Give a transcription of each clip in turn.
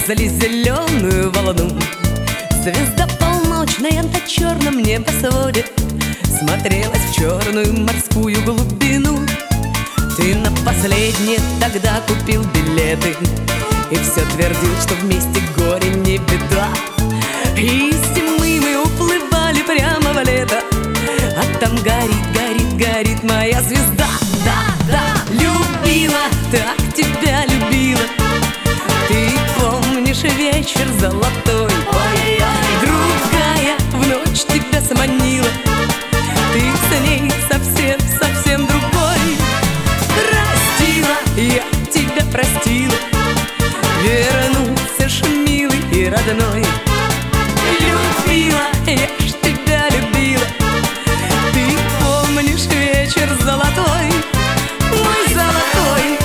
вырезали зеленую волну. Звезда полночная на черном небосводе смотрелась в черную морскую глубину. Ты на последнее тогда купил билеты и все твердил, что вместе горе не беда. И из зимы мы уплывали прямо в лето, а там горит, горит, горит моя звезда. Да, да, любила, так тебя любила. Ты помнишь вечер золотой? Другая в ночь тебя сманила. Ты с ней совсем, совсем другой. Простила, я тебя простила. Вернулся ж милый и родной. Любила, я ж тебя любила. Ты помнишь вечер золотой, мой золотой?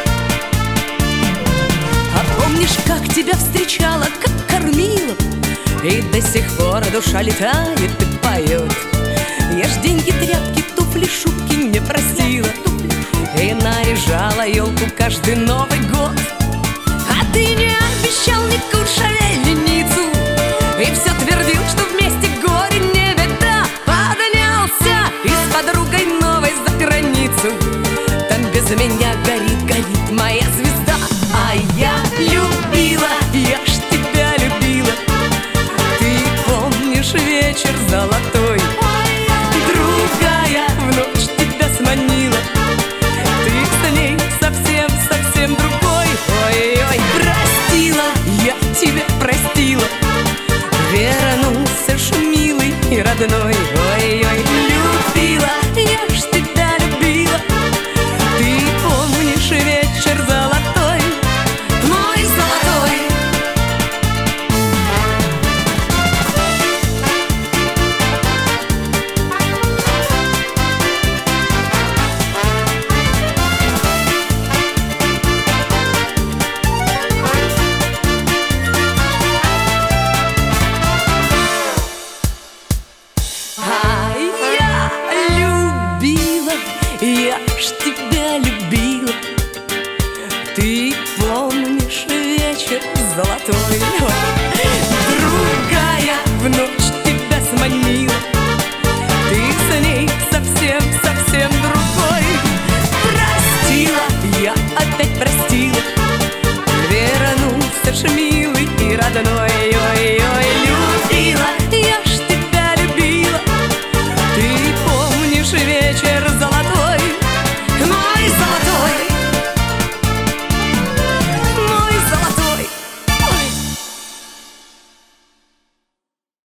А помнишь, как тебя встречала, как кормила? И до сих пор душа летает и поет. Я ж деньги, тряпки, туфли, шубки не простила и наряжала елку каждый Новый год. А ты не обещал ни кур шевельницу и все твердил, что вместе горе не беда. Поднялся и с подругой новой за границу. Там без меня горит, горит моя звезда. А я любила, я ж тебя любила. Ты помнишь вечер золотой? Другая в ночь тебя сманила. Ты с ней совсем, совсем другой. Ой-ой, простила, я тебя простила. Вернулся ж милый и родной. Ой-ой, любила, я ж тебя любила. Ты помнишь вечер золотой, мой золотой? А я любила, я ж тебя любила. Ты помнишь вечер золотой? Другая в ночь тебя сманила. Ты с ней совсем, совсем другой. Простила, я опять простила.